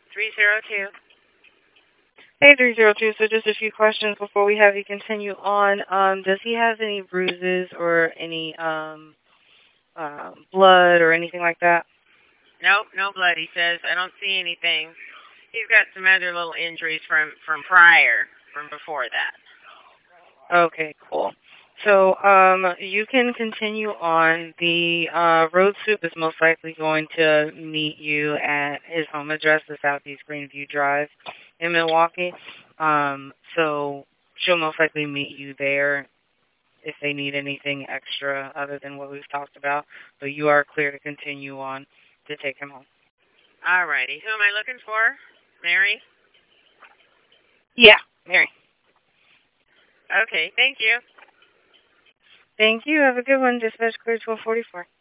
302. Hey, 302. So just a few questions before we have you continue on. Does he have any bruises or any blood or anything like that? Nope, no blood, he says. I don't see anything. He's got some other little injuries from prior, from before that. Okay, cool. So you can continue on. The road soup is most likely going to meet you at his home address, the Southeast Greenview Drive in Milwaukee. So she'll most likely meet you there if they need anything extra other than what we've talked about. But you are clear to continue on to take him home. Alrighty. Who am I looking for? Mary? Yeah, Mary. Okay, thank you. Thank you. Have a good one. Dispatch clear 1244.